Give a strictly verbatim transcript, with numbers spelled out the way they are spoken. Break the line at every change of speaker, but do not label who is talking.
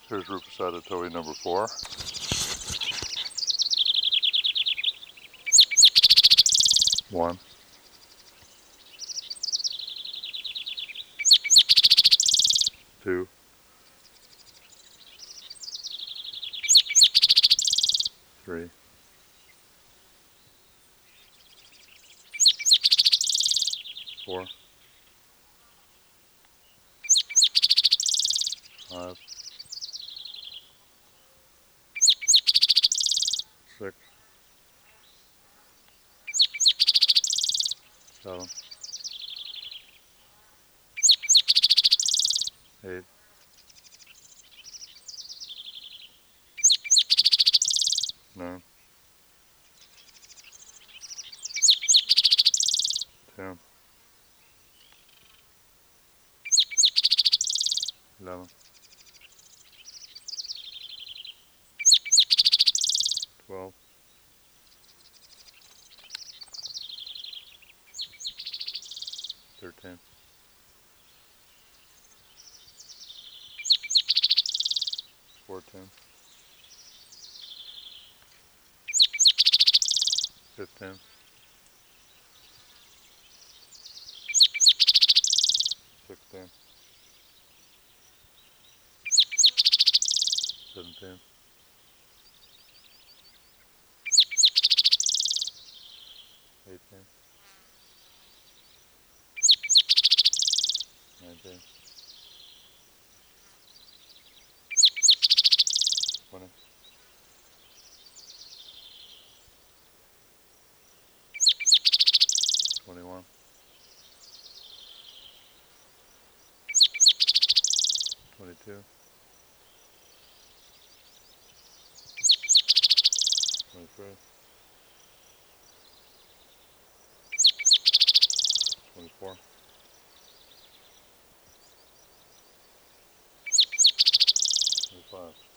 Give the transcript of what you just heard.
Here's Rufusata Towhee number four. One. Two. Three. Four. Five. Six. Seven. Eight. Nine. Ten. Eleven. Twelve. Thirteen. Fourteen. Fifteen. Sixteen. Seventeen. Eighteen. Nineteen. Twenty. Twenty-one. Twenty-two. Twenty-three. Twenty-four. Twenty-five.